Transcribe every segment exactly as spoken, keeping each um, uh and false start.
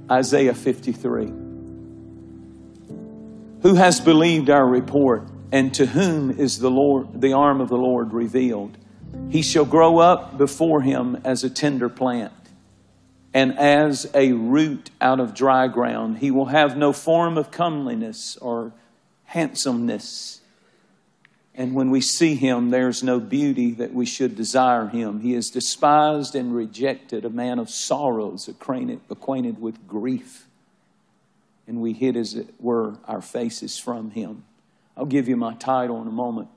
Isaiah fifty-three. Who has believed our report, and to whom is the Lord, the arm of the Lord revealed? He shall grow up before him as a tender plant, and as a root out of dry ground. He will have no form of comeliness or handsomeness. And when we see him, there's no beauty that we should desire him. He is despised and rejected, a man of sorrows, acquainted, acquainted with grief. And we hid, as it were, our faces from him. I'll give you my title in a moment.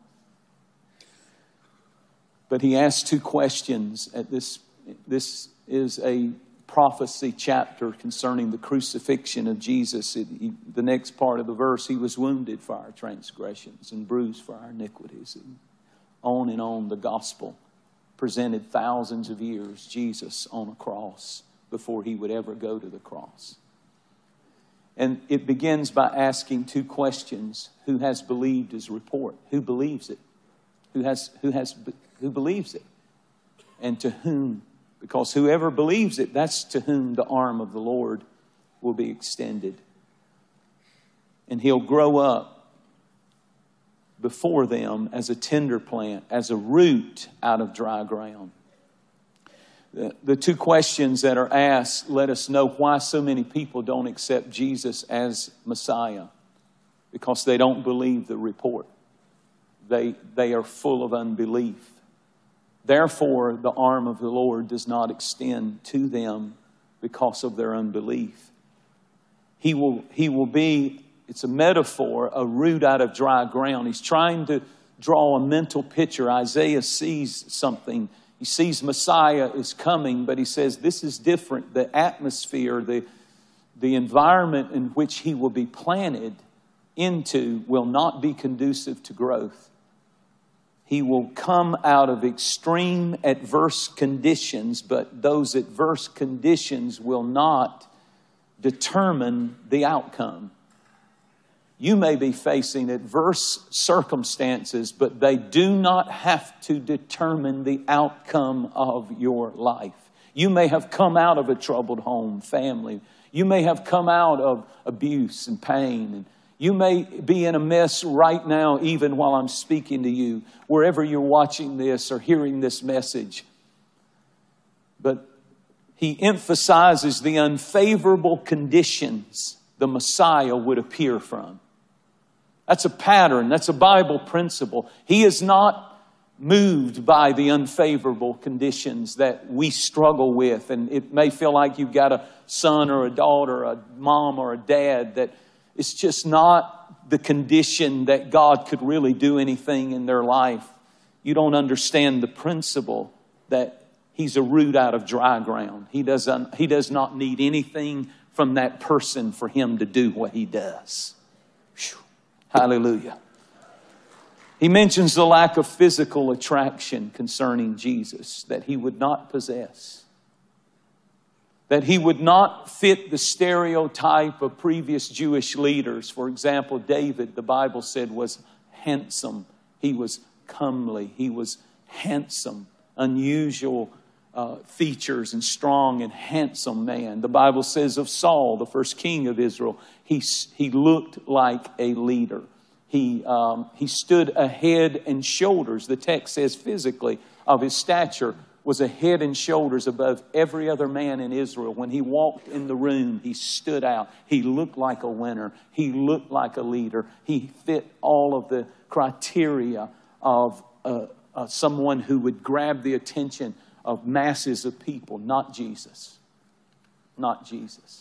But he asked two questions at this. This is a prophecy chapter concerning the crucifixion of Jesus. It, he, the next part of the verse, he was wounded for our transgressions and bruised for our iniquities. And on and on, the gospel presented thousands of years, Jesus on a cross before he would ever go to the cross. And it begins by asking two questions. Who has believed his report? Who believes it? Who has, who has, who believes it? And to whom? Because whoever believes it, that's to whom the arm of the Lord will be extended. And he'll grow up before them as a tender plant, as a root out of dry ground. The, the two questions that are asked let us know why so many people don't accept Jesus as Messiah. Because they don't believe the report. They, they are full of unbelief. Therefore, the arm of the Lord does not extend to them because of their unbelief. He will, he will be, it's a metaphor, a root out of dry ground. He's trying to draw a mental picture. Isaiah sees something. He sees Messiah is coming, but he says this is different. The atmosphere, the, the environment in which he will be planted into will not be conducive to growth. He will come out of extreme adverse conditions, but those adverse conditions will not determine the outcome. You may be facing adverse circumstances, but they do not have to determine the outcome of your life. You may have come out of a troubled home, family. You may have come out of abuse and pain, and you may be in a mess right now, even while I'm speaking to you, wherever you're watching this or hearing this message. But he emphasizes the unfavorable conditions the Messiah would appear from. That's a pattern. That's a Bible principle. He is not moved by the unfavorable conditions that we struggle with. And it may feel like you've got a son or a daughter, a mom or a dad that it's just not the condition that God could really do anything in their life. You don't understand the principle that he's a root out of dry ground. He doesn't, he does not need anything from that person for him to do what he does. Whew. Hallelujah. He mentions the lack of physical attraction concerning Jesus that he would not possess. That he would not fit the stereotype of previous Jewish leaders. For example, David, the Bible said, was handsome. He was comely. He was handsome. Unusual uh, features and strong and handsome man. The Bible says of Saul, the first king of Israel, he, he looked like a leader. He, um, he stood a head and shoulders, the text says physically, of his stature, was a head and shoulders above every other man in Israel. When he walked in the room, he stood out. He looked like a winner. He looked like a leader. He fit all of the criteria of uh, uh, someone who would grab the attention of masses of people. Not Jesus. Not Jesus.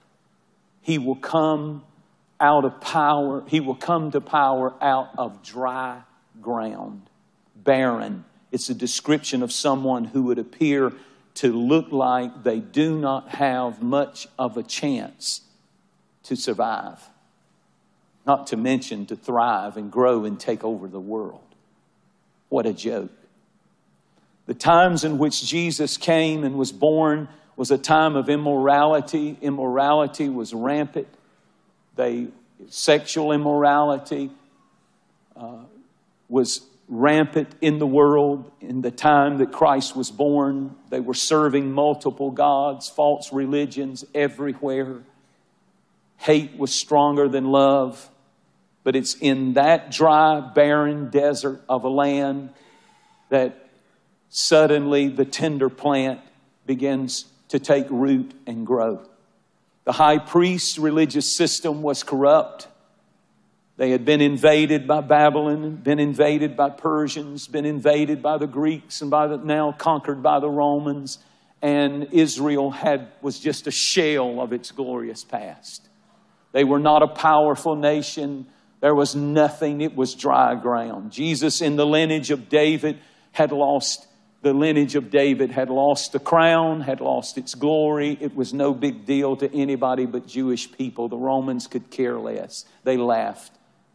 He will come out of power. He will come to power out of dry ground. Barren. It's a description of someone who would appear to look like they do not have much of a chance to survive. Not to mention to thrive and grow and take over the world. What a joke. The times in which Jesus came and was born was a time of immorality. Immorality was rampant. They, sexual immorality uh, was rampant in the world in the time that Christ was born. They were serving multiple gods, false religions everywhere. Hate was stronger than love. But it's in that dry, barren desert of a land that suddenly the tender plant begins to take root and grow. The high priest's religious system was corrupt. They had been invaded by Babylon, been invaded by Persians, been invaded by the Greeks, and by the, now conquered by the Romans. And Israel had was just a shell of its glorious past. They were not a powerful nation. There was nothing. It was dry ground. Jesus, in the lineage of David, had lost the lineage of David, had lost the crown, had lost its glory. It was no big deal to anybody but Jewish people. The Romans could care less. They laughed.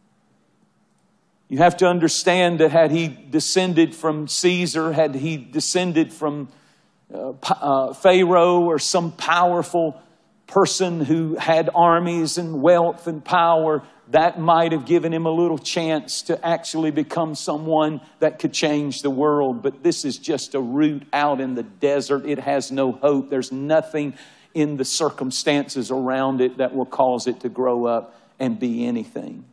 You have to understand that had he descended from Caesar, had he descended from uh, uh, Pharaoh or some powerful person who had armies and wealth and power, that might have given him a little chance to actually become someone that could change the world. But this is just a root out in the desert. It has no hope. There's nothing in the circumstances around it that will cause it to grow up and be anything.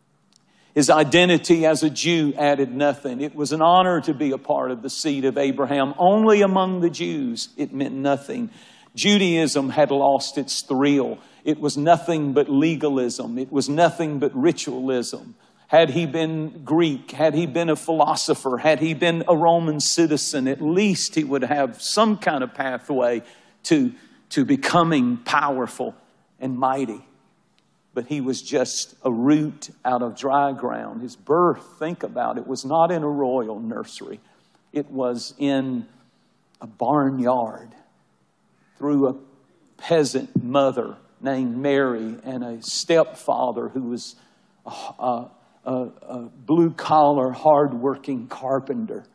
His identity as a Jew added nothing. It was an honor to be a part of the seed of Abraham. Only among the Jews, it meant nothing. Judaism had lost its thrill. It was nothing but legalism. It was nothing but ritualism. Had he been Greek, had he been a philosopher, had he been a Roman citizen, at least he would have some kind of pathway to, to becoming powerful and mighty. But he was just a root out of dry ground. His birth, think about it, was not in a royal nursery. It was in a barnyard through a peasant mother named Mary and a stepfather who was a, a, a, a blue-collar, hard-working carpenter.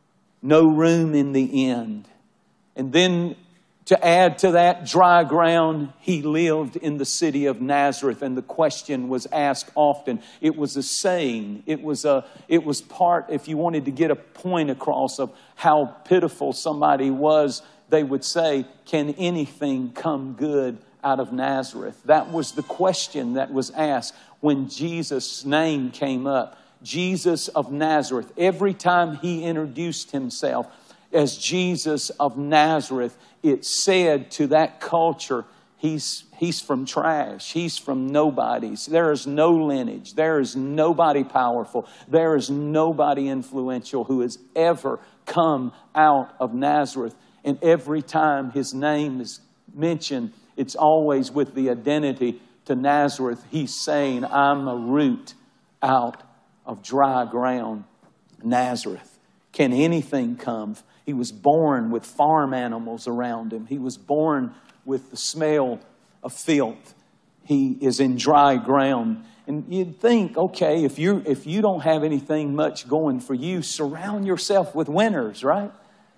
No room in the inn. And then to add to that dry ground, he lived in the city of Nazareth, and the question was asked often. It was a saying. It was a. It was part, if you wanted to get a point across of how pitiful somebody was, they would say, can anything come good out of Nazareth? That was the question that was asked when Jesus' name came up. Jesus of Nazareth. Every time he introduced himself as Jesus of Nazareth, it said to that culture, he's, he's from trash. He's from nobodies. There is no lineage. There is nobody powerful. There is nobody influential who has ever come out of Nazareth. And every time his name is mentioned, it's always with the identity to Nazareth. He's saying, I'm a root out of dry ground, Nazareth. Can anything come? He was born with farm animals around him. He was born with the smell of filth. He is in dry ground. And you'd think, okay, if you if you don't have anything much going for you, surround yourself with winners, right?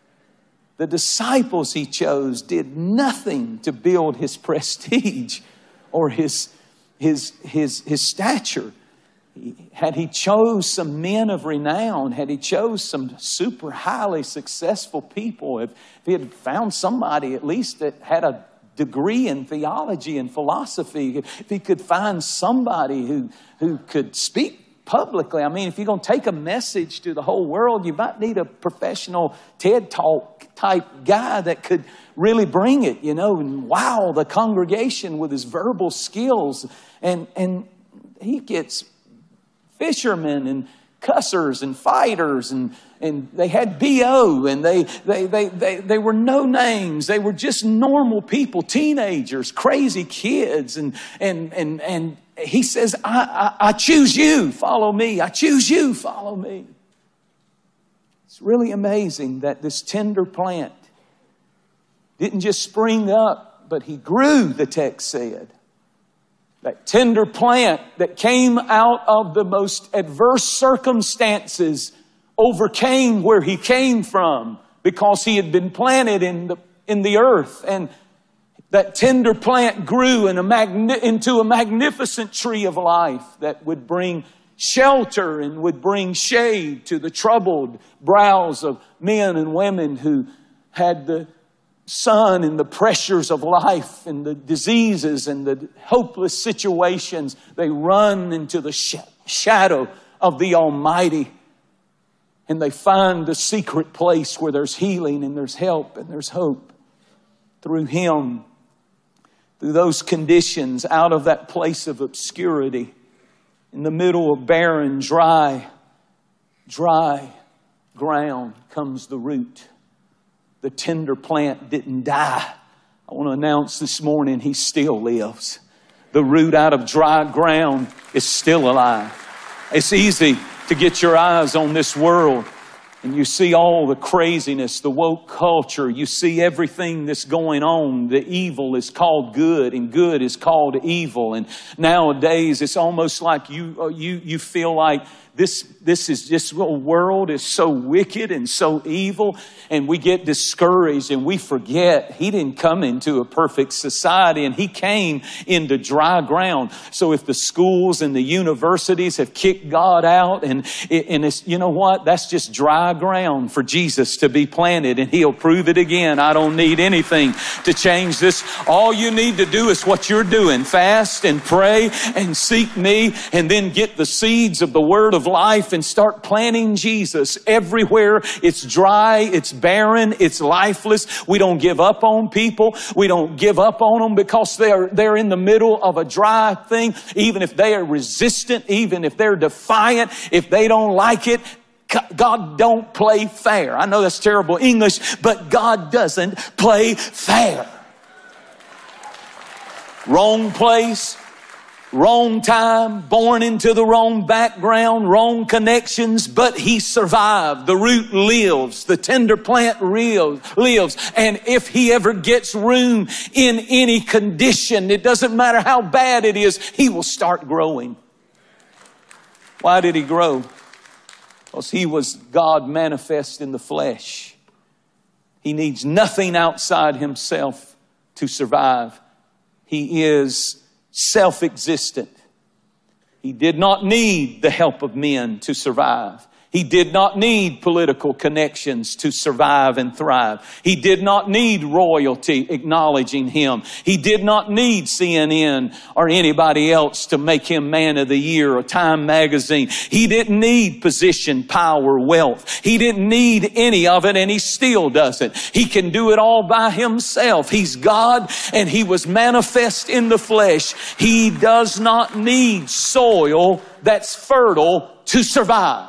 The disciples he chose did nothing to build his prestige or his, his, his, his stature. Had he chose some men of renown, had he chose some super highly successful people, if, if he had found somebody at least that had a degree in theology and philosophy, if he could find somebody who, who could speak publicly. I mean, if you're going to take a message to the whole world, you might need a professional TED Talk type guy that could really bring it, you know, and wow the congregation with his verbal skills. And, and he gets fishermen and cussers and fighters, and, and they had B O, and they, they, they, they, they were no names. They were just normal people, teenagers, crazy kids. And, and, and, and he says, I, I, I choose you, follow me. I choose you, follow me. It's really amazing that this tender plant didn't just spring up, but he grew, the text said. That tender plant that came out of the most adverse circumstances overcame where he came from because he had been planted in the, in the earth. And that tender plant grew in a magni- into a magnificent tree of life that would bring shelter and would bring shade to the troubled brows of men and women who had the sun and the pressures of life and the diseases and the hopeless situations. They run into the sh- shadow of the Almighty, and they find the secret place where there's healing and there's help and there's hope through Him. Through those conditions, out of that place of obscurity, in the middle of barren, dry, dry ground comes the root. The tender plant didn't die. I want to announce this morning, He still lives. The root out of dry ground is still alive. It's easy to get your eyes on this world and you see all the craziness, the woke culture. You see everything that's going on. The evil is called good and good is called evil. And nowadays it's almost like you, you, you feel like This, this is just, the world is so wicked and so evil, and we get discouraged and we forget He didn't come into a perfect society, and He came into dry ground. So if the schools and the universities have kicked God out, and, and it's, you know what, that's just dry ground for Jesus to be planted, and He'll prove it again. I don't need anything to change this. All you need to do is what you're doing. Fast and pray and seek me, and then get the seeds of the Word of life and start planting Jesus everywhere. It's dry, it's barren, it's lifeless. We don't give up on people. We don't give up on them because they're they're in the middle of a dry thing. Even if they are resistant, even if they're defiant, if they don't like it, God don't play fair. I know that's terrible English, but God doesn't play fair. Wrong place, wrong time, born into the wrong background, wrong connections, but He survived. The root lives. The tender plant lives. And if he ever gets room in any condition, it doesn't matter how bad it is, he will start growing. Why did he grow? Because he was God manifest in the flesh. He needs nothing outside himself to survive. He is self-existent. He did not need the help of men to survive. He did not need political connections to survive and thrive. He did not need royalty acknowledging him. He did not need C N N or anybody else to make him Man of the Year or Time Magazine. He didn't need position, power, wealth. He didn't need any of it, and he still doesn't. He can do it all by himself. He's God, and he was manifest in the flesh. He does not need soil that's fertile to survive.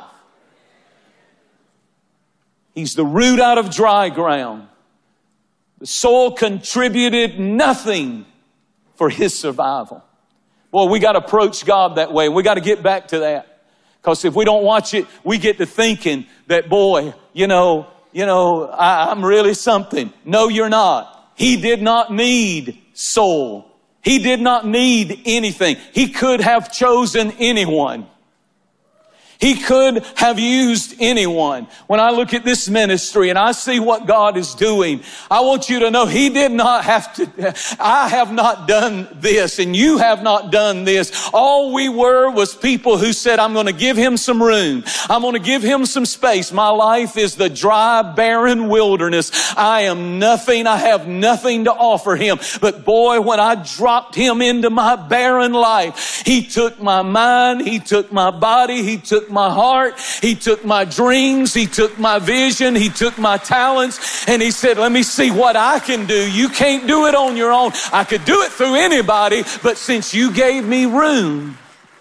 He's the root out of dry ground. The soil contributed nothing for his survival. Boy, we got to approach God that way. We got to get back to that. Because if we don't watch it, we get to thinking that, boy, you know, you know, I, I'm really something. No, you're not. He did not need soul. He did not need anything. He could have chosen anyone. He could have used anyone. When I look at this ministry and I see what God is doing, I want you to know He did not have to, I have not done this and you have not done this. All we were was people who said, I'm going to give Him some room. I'm going to give Him some space. My life is the dry, barren wilderness. I am nothing. I have nothing to offer Him. But boy, when I dropped Him into my barren life, He took my mind, He took my body, He took my heart, He took my dreams, He took my vision, He took my talents, and He said, let me see what I can do. You can't do it on your own. I could do it through anybody, but since you gave me room,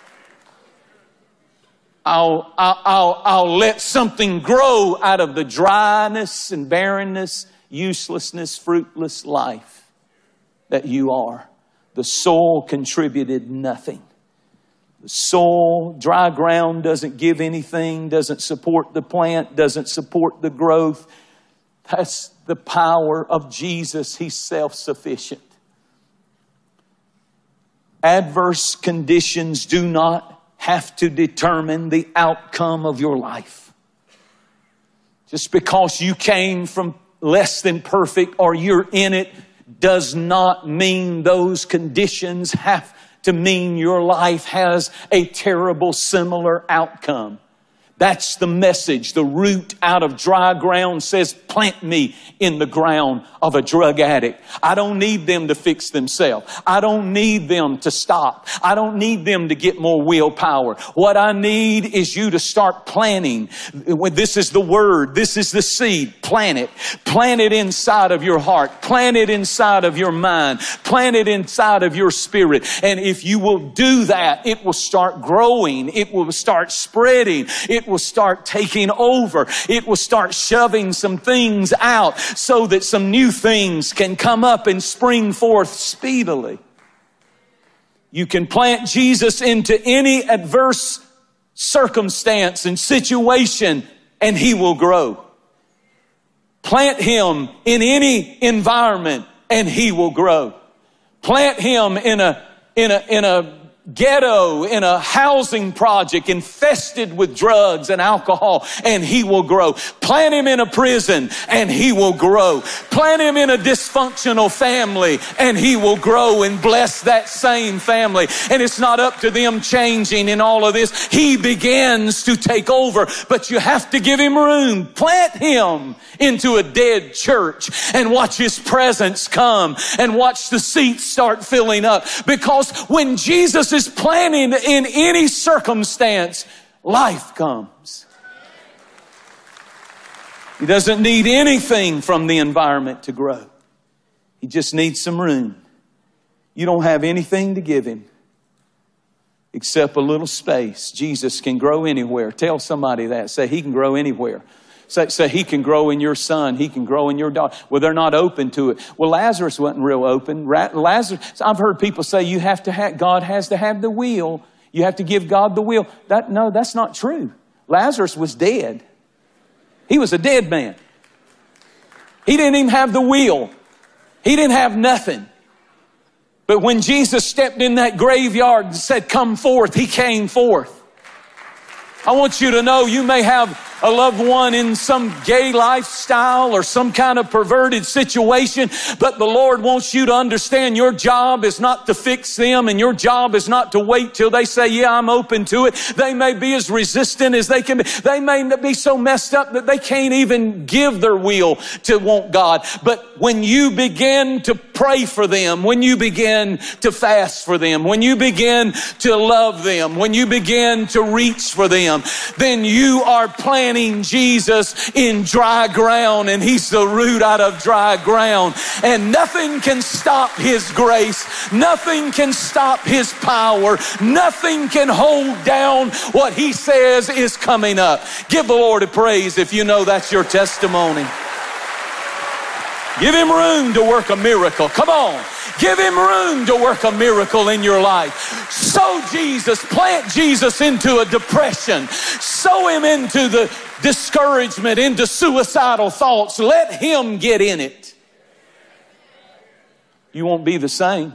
I'll, I'll, I'll, I'll let something grow out of the dryness and barrenness, uselessness, fruitless life that you are. The soil contributed nothing. The soil, dry ground doesn't give anything, doesn't support the plant, doesn't support the growth. That's the power of Jesus. He's self-sufficient. Adverse conditions do not have to determine the outcome of your life. Just because you came from less than perfect or you're in it does not mean those conditions have to mean your life has a terrible similar outcome. That's the message. The root out of dry ground says, plant me in the ground of a drug addict. I don't need them to fix themselves. I don't need them to stop. I don't need them to get more willpower. What I need is you to start planting. This is the word. This is the seed. Plant it. Plant it inside of your heart. Plant it inside of your mind. Plant it inside of your spirit. And if you will do that, it will start growing. It will start spreading. It will start taking over. It will start shoving some things out so that some new things can come up and spring forth speedily. You can plant Jesus into any adverse circumstance and situation, and He will grow. Plant Him in any environment, and He will grow. Plant Him in a in a in a ghetto, in a housing project infested with drugs and alcohol, and He will grow. Plant Him in a prison, and He will grow. Plant Him in a dysfunctional family, and He will grow and bless that same family. And it's not up to them changing in all of this. He begins to take over, but you have to give Him room. Plant Him into a dead church and watch His presence come and watch the seats start filling up. Because when Jesus is planted in any circumstance, life comes. He doesn't need anything from the environment to grow. He just needs some room. You don't have anything to give Him except a little space. Jesus can grow anywhere. Tell somebody that. Say, He can grow anywhere. Say, say He can grow in your son. He can grow in your daughter. Well, they're not open to it. Well, Lazarus wasn't real open. Lazarus. I've heard people say you have to have, God has to have the will. You have to give God the will. That, no, that's not true. Lazarus was dead. He was a dead man. He didn't even have the will. He didn't have nothing. But when Jesus stepped in that graveyard and said, come forth, He came forth. I want you to know you may have a loved one in some gay lifestyle or some kind of perverted situation, but the Lord wants you to understand your job is not to fix them, and your job is not to wait till they say, yeah, I'm open to it. They may be as resistant as they can be. They may be so messed up that they can't even give their will to want God. But when you begin to pray for them, when you begin to fast for them, when you begin to love them, when you begin to reach for them, then you are planting Jesus in dry ground, and He's the root out of dry ground. And nothing can stop His grace. Nothing can stop His power. Nothing can hold down what He says is coming up. Give the Lord a praise if you know that's your testimony. Give Him room to work a miracle. Come on. Give Him room to work a miracle in your life. Sow Jesus. Plant Jesus into a depression. Sow Him into the discouragement, into suicidal thoughts. Let Him get in it. You won't be the same.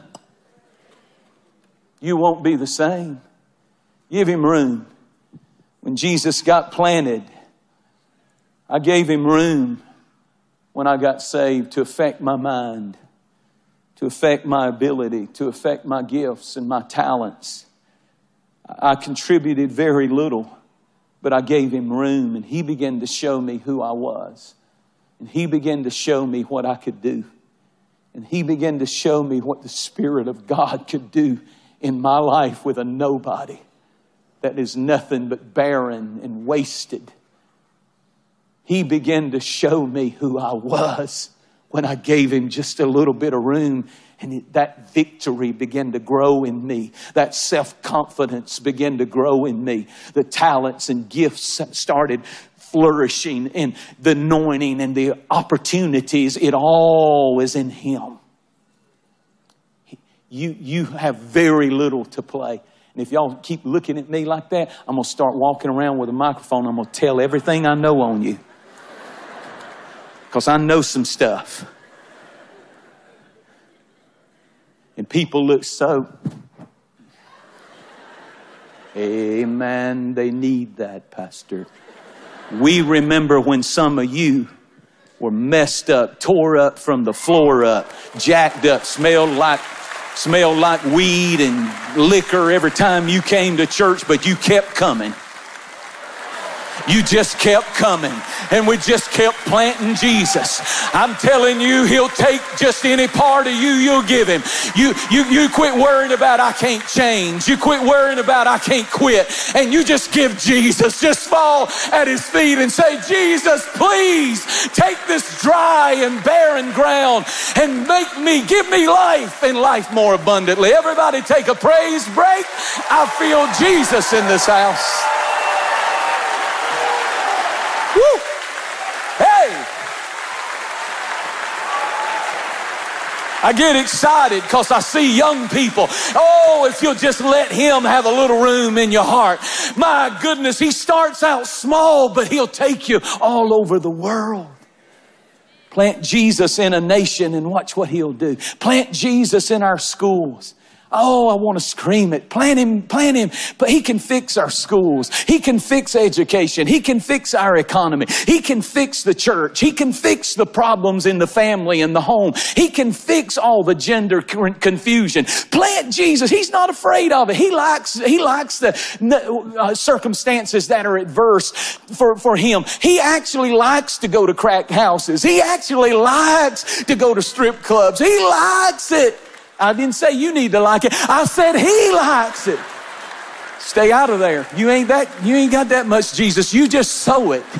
You won't be the same. Give Him room. When Jesus got planted, I gave Him room when I got saved to affect my mind, to affect my ability, to affect my gifts and my talents. I contributed very little, but I gave Him room, and He began to show me who I was. And He began to show me what I could do. And He began to show me what the Spirit of God could do in my life with a nobody that is nothing but barren and wasted. He began to show me who I was when I gave Him just a little bit of room. And that victory began to grow in me. That self-confidence began to grow in me. The talents and gifts started flourishing, and the anointing and the opportunities, it all is in Him. You, you have very little to play. And if y'all keep looking at me like that, I'm going to start walking around with a microphone. I'm going to tell everything I know on you. Because I know some stuff. And people look so, amen, they need that, Pastor. We remember when some of you were messed up, tore up from the floor up, jacked up, smelled like Smelled like weed and liquor every time you came to church, but you kept coming. You just kept coming, and we just kept planting Jesus. I'm telling you, He'll take just any part of you, you'll give Him. You, you, you quit worrying about I can't change. You quit worrying about I can't quit. And you just give Jesus. Just fall at His feet and say, Jesus, please take this dry and barren ground and make me, give me life and life more abundantly. Everybody take a praise break. I feel Jesus in this house. Woo! Hey! I get excited because I see young people. Oh, if you'll just let Him have a little room in your heart. My goodness, He starts out small, but He'll take you all over the world. Plant Jesus in a nation and watch what He'll do. Plant Jesus in our schools. Oh, I want to scream it. Plant Him, plant Him. But He can fix our schools. He can fix education. He can fix our economy. He can fix the church. He can fix the problems in the family and the home. He can fix all the gender confusion. Plant Jesus. He's not afraid of it. He likes, he likes the uh, circumstances that are adverse for, for Him. He actually likes to go to crack houses. He actually likes to go to strip clubs. He likes it. I didn't say you need to like it. I said He likes it. Stay out of there. You ain't that, you ain't got that much Jesus. You just sow it.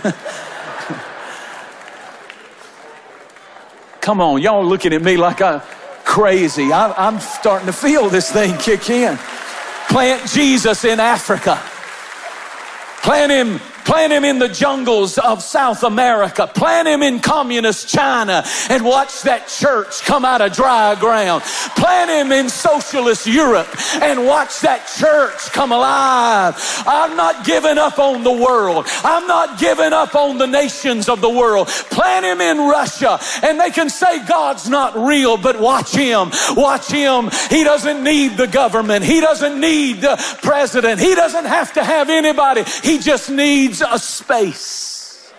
Come on, y'all looking at me like I'm crazy. I, I'm starting to feel this thing kick in. Plant Jesus in Africa. Plant Him Plant Him in the jungles of South America. Plant Him in communist China and watch that church come out of dry ground. Plant Him in socialist Europe and watch that church come alive. I'm not giving up on the world. I'm not giving up on the nations of the world. Plant Him in Russia and they can say God's not real, but watch Him. Watch Him. He doesn't need the government. He doesn't need the president. He doesn't have to have anybody. He just needs a space.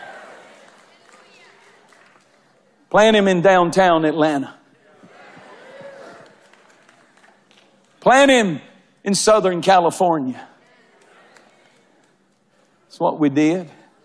Plant Him in downtown Atlanta. Plant Him in Southern California. That's what we did.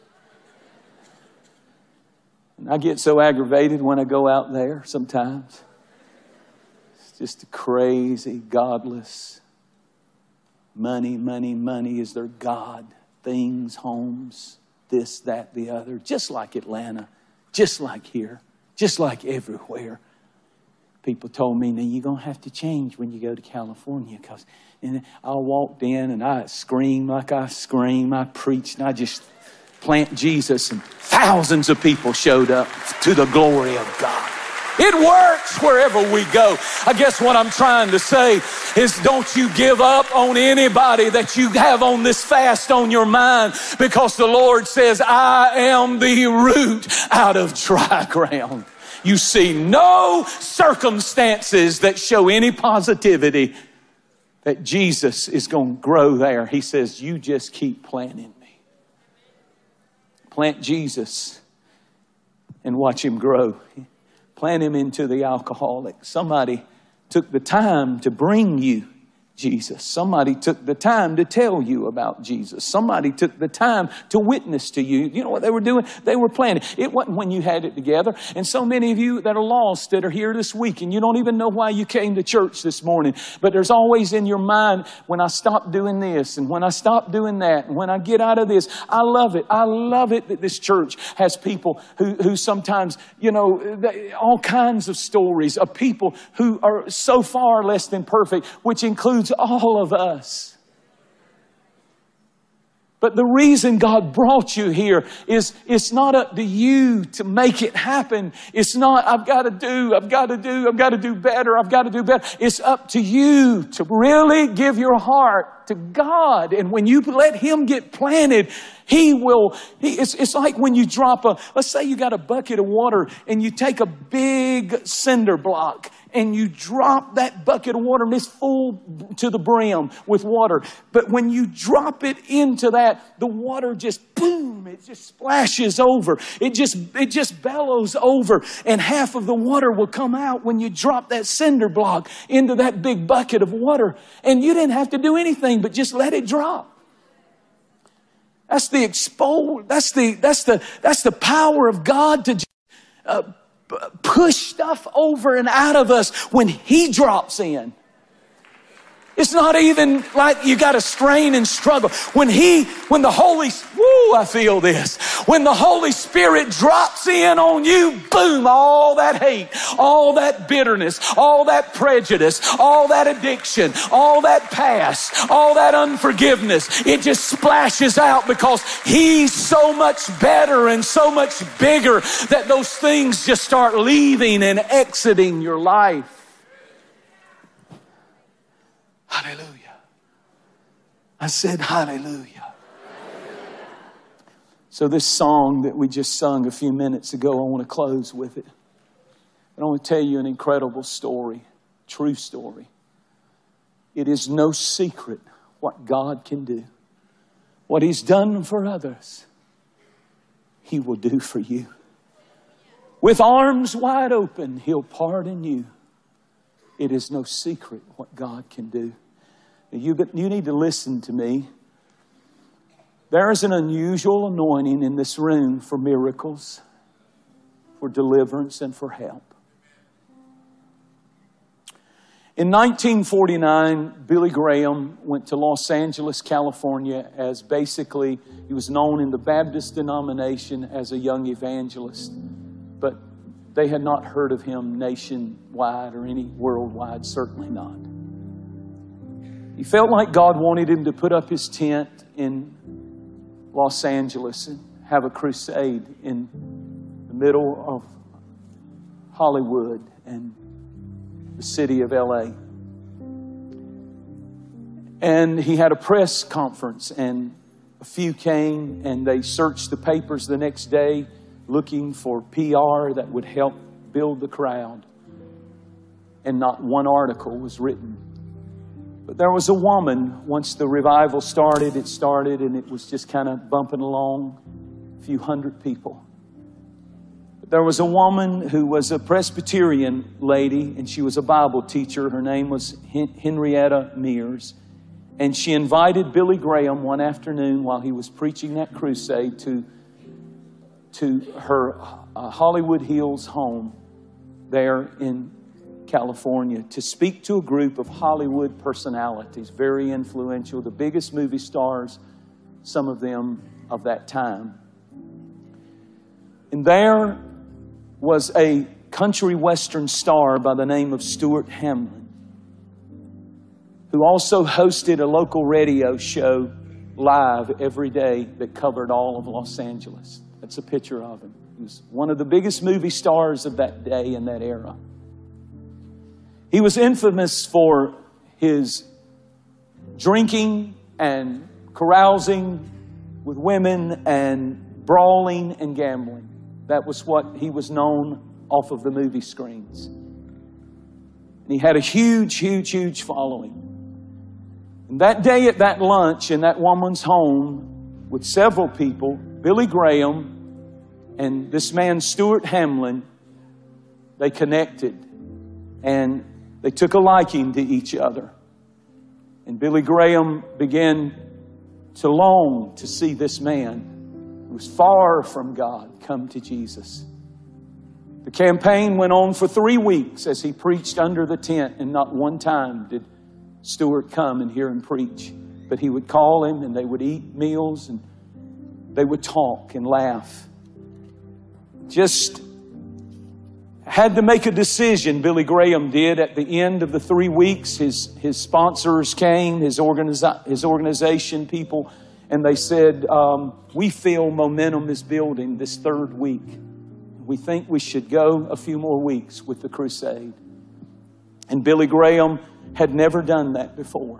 And I get so aggravated when I go out there sometimes. It's just a crazy, godless, money, money, money is their God. Things, homes, this, that, the other, just like Atlanta, just like here, just like everywhere. People told me, now you're going to have to change when you go to California. Cause, and I walked in and I screamed like I scream. I preached and I just plant Jesus and thousands of people showed up to the glory of God. It works wherever we go. I guess what I'm trying to say is don't you give up on anybody that you have on this fast on your mind, because the Lord says, I am the root out of dry ground. You see no circumstances that show any positivity that Jesus is going to grow there. He says, you just keep planting me. Plant Jesus and watch Him grow. Plant Him into the alcoholic. Somebody took the time to bring you Jesus. Somebody took the time to tell you about Jesus. Somebody took the time to witness to you. You know what they were doing? They were planning. It wasn't when you had it together. And so many of you that are lost that are here this week and you don't even know why you came to church this morning. But there's always in your mind, when I stop doing this and when I stop doing that and when I get out of this, I love it. I love it that this church has people who, who sometimes, you know, they, all kinds of stories of people who are so far less than perfect, which includes all of us. But the reason God brought you here is it's not up to you to make it happen. It's not, I've got to do, I've got to do, I've got to do better, I've got to do better. It's up to you to really give your heart to God. And when you let Him get planted, He will, he, it's, it's like when you drop a, let's say you got a bucket of water and you take a big cinder block and you drop that bucket of water and it's full to the brim with water. But when you drop it into that, the water just boom, it just splashes over. It just, it just bellows over. And half of the water will come out when you drop that cinder block into that big bucket of water. And you didn't have to do anything but just let it drop. That's the expose. That's the that's the that's the power of God to uh, push stuff over and out of us when He drops in. It's not even like you got to strain and struggle. When He, when the Holy, woo, I feel this. When the Holy Spirit drops in on you, boom, all that hate, all that bitterness, all that prejudice, all that addiction, all that past, all that unforgiveness, it just splashes out because He's so much better and so much bigger that those things just start leaving and exiting your life. Hallelujah. I said hallelujah. So this song that we just sung a few minutes ago, I want to close with it. And I want to tell you an incredible story, true story. It is no secret what God can do. What He's done for others, He will do for you. With arms wide open, He'll pardon you. It is no secret what God can do. You, you need to listen to me. There is an unusual anointing in this room for miracles, for deliverance, and for help. In nineteen forty-nine, Billy Graham went to Los Angeles, California, as basically, he was known in the Baptist denomination as a young evangelist. But they had not heard of him nationwide or any worldwide, certainly not. He felt like God wanted him to put up his tent in Los Angeles and have a crusade in the middle of Hollywood and the city of L A. And he had a press conference, and a few came, and they searched the papers the next day looking for P R that would help build the crowd. And not one article was written. But there was a woman, once the revival started, it started, and it was just kind of bumping along, a few hundred people. But there was a woman who was a Presbyterian lady, and she was a Bible teacher. Her name was Henrietta Mears. And she invited Billy Graham one afternoon while he was preaching that crusade to to her uh, Hollywood Hills home there in California to speak to a group of Hollywood personalities, very influential, the biggest movie stars, some of them of that time. And there was a country western star by the name of Stuart Hamlin, who also hosted a local radio show live every day that covered all of Los Angeles. That's a picture of him. He was one of the biggest movie stars of that day and that era. He was infamous for his drinking and carousing with women and brawling and gambling. That was what he was known off of the movie screens. And he had a huge, huge, huge following. And that day at that lunch in that woman's home with several people, Billy Graham and this man, Stuart Hamlin, they connected and they took a liking to each other. And Billy Graham began to long to see this man who was far from God come to Jesus. The campaign went on for three weeks as he preached under the tent, and not one time did Stuart come and hear him preach. But he would call him, and they would eat meals, and they would talk and laugh. Just had to make a decision, Billy Graham did. At the end of the three weeks, his, his sponsors came, his, organiza- his organization people, and they said, um, we feel momentum is building this third week. We think we should go a few more weeks with the crusade. And Billy Graham had never done that before.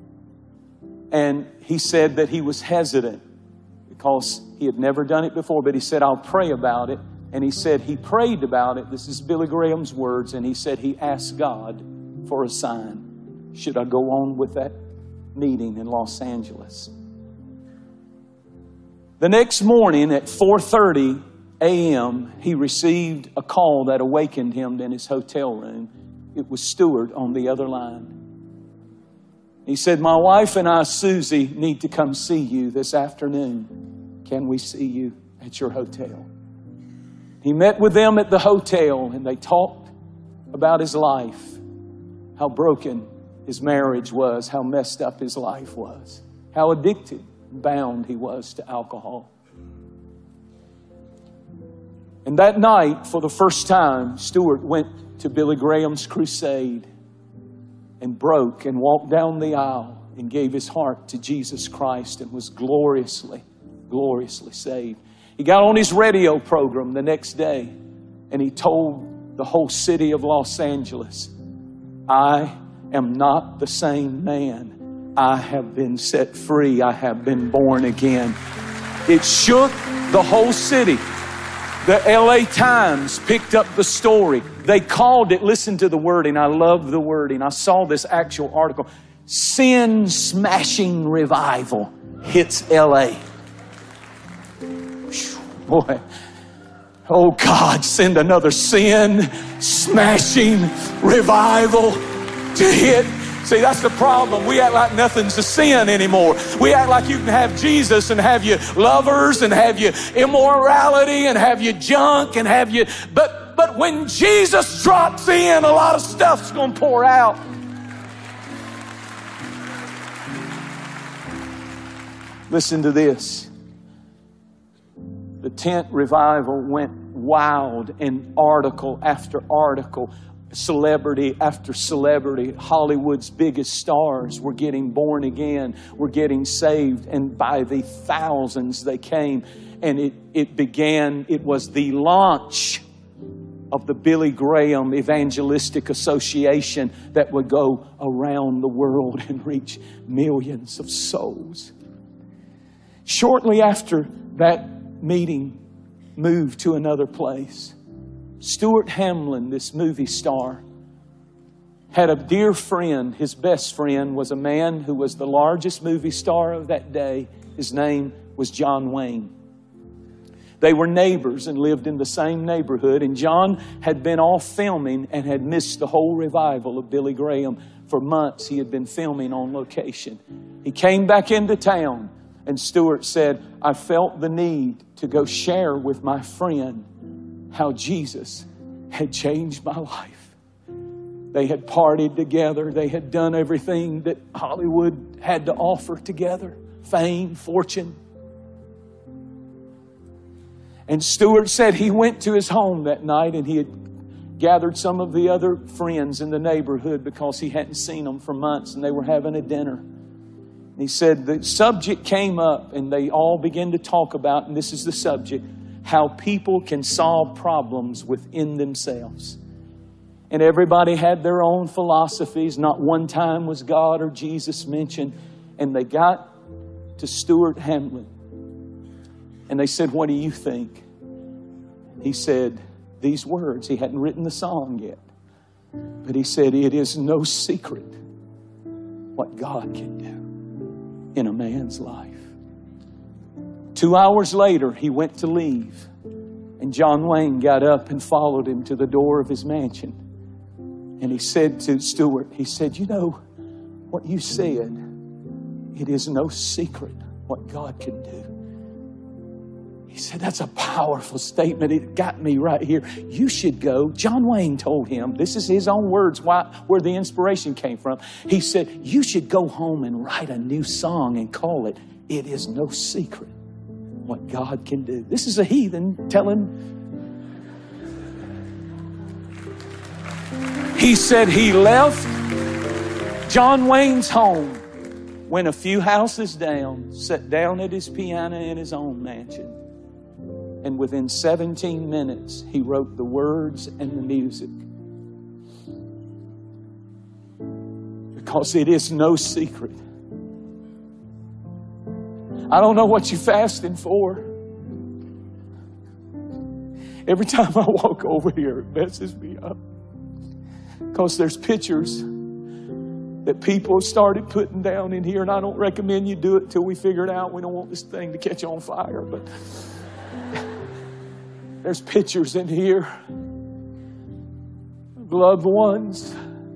And he said that he was hesitant because he had never done it before, but he said, I'll pray about it. And he said he prayed about it. This is Billy Graham's words. And he said he asked God for a sign. Should I go on with that meeting in Los Angeles? The next morning at four thirty a m, he received a call that awakened him in his hotel room. It was Stuart on the other line. He said, my wife and I, Susie, need to come see you this afternoon. Can we see you at your hotel? He met with them at the hotel and they talked about his life, how broken his marriage was, how messed up his life was, how addicted, bound he was to alcohol. And that night, for the first time, Stuart went to Billy Graham's crusade and broke and walked down the aisle and gave his heart to Jesus Christ and was gloriously, gloriously saved. He got on his radio program the next day and he told the whole city of Los Angeles, I am not the same man. I have been set free. I have been born again. It shook the whole city. The L A Times picked up the story. They called it, listen to the wording. I love the wording. I saw this actual article. Sin-smashing revival hits L A. Boy, oh God, send another sin-smashing revival to hit. See, that's the problem. We act like nothing's a sin anymore. We act like you can have Jesus and have your lovers and have your immorality and have your junk and have your... But, but when Jesus drops in, a lot of stuff's going to pour out. Listen to this. The tent revival went wild in article after article. Celebrity after celebrity, Hollywood's biggest stars were getting born again, were getting saved, and by the thousands they came. And it, it began, it was the launch of the Billy Graham Evangelistic Association that would go around the world and reach millions of souls. Shortly after that meeting moved to another place, Stuart Hamlin, this movie star, had a dear friend. His best friend was a man who was the largest movie star of that day. His name was John Wayne. They were neighbors and lived in the same neighborhood. And John had been off filming and had missed the whole revival of Billy Graham. For months he had been filming on location. He came back into town and Stuart said, I felt the need to go share with my friend how Jesus had changed my life. They had partied together. They had done everything that Hollywood had to offer together. Fame, fortune. And Stuart said he went to his home that night and he had gathered some of the other friends in the neighborhood because he hadn't seen them for months and they were having a dinner. And he said the subject came up and they all began to talk about, and this is the subject, how people can solve problems within themselves. And everybody had their own philosophies. Not one time was God or Jesus mentioned. And they got to Stuart Hamlin. And they said, what do you think? He said these words. He hadn't written the song yet. But he said, it is no secret what God can do in a man's life. Two hours later, he went to leave. And John Wayne got up and followed him to the door of his mansion. And he said to Stuart, he said, you know, what you said, it is no secret what God can do. He said, that's a powerful statement. It got me right here. You should go. John Wayne told him, this is his own words, why, where the inspiration came from. He said, you should go home and write a new song and call it, It Is No Secret What God Can Do. This is a heathen telling. He said he left John Wayne's home, went a few houses down, sat down at his piano in his own mansion. And within seventeen minutes, he wrote the words and the music. Because it is no secret. I don't know what you're fasting for. Every time I walk over here, it messes me up. Because there's pictures that people started putting down in here. And I don't recommend you do it till we figure it out. We don't want this thing to catch on fire. But there's pictures in here of loved ones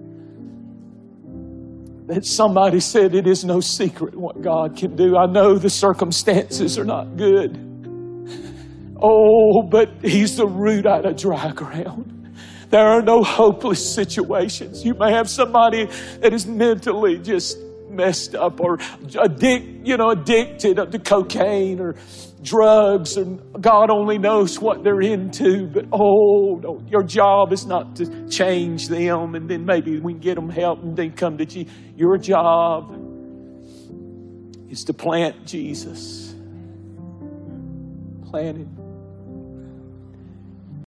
that somebody said it is no secret what God can do. I know the circumstances are not good. Oh, but He's the root out of dry ground. There are no hopeless situations. You may have somebody that is mentally just messed up or addic, you know, addicted to cocaine or drugs, and God only knows what they're into. But oh, no, your job is not to change them, and then maybe we can get them help and then come to Jesus. Your job is to plant Jesus. Plant Him.